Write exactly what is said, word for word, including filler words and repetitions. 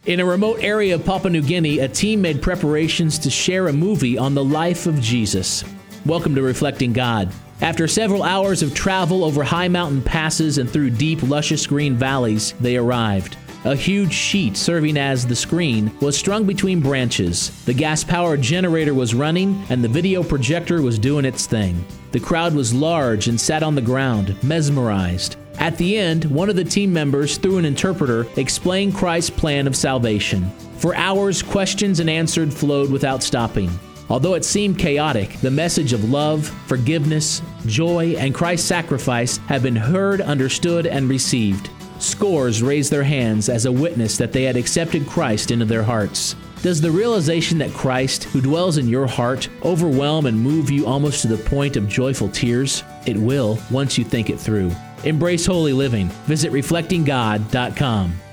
In a remote area of Papua New Guinea, a team made preparations to share a movie on the life of Jesus. Welcome to Reflecting God. After several hours of travel over high mountain passes and through deep, luscious green valleys, they arrived. A huge sheet serving as the screen was strung between branches. The gas-powered generator was running, and the video projector was doing its thing. The crowd was large and sat on the ground, mesmerized. At the end, one of the team members, through an interpreter, explained Christ's plan of salvation. For hours, questions and answers flowed without stopping. Although it seemed chaotic, the message of love, forgiveness, joy, and Christ's sacrifice have been heard, understood, and received. Scores raised their hands as a witness that they had accepted Christ into their hearts. Does the realization that Christ, who dwells in your heart, overwhelm and move you almost to the point of joyful tears? It will, once you think it through. Embrace holy living. Visit reflecting god dot com.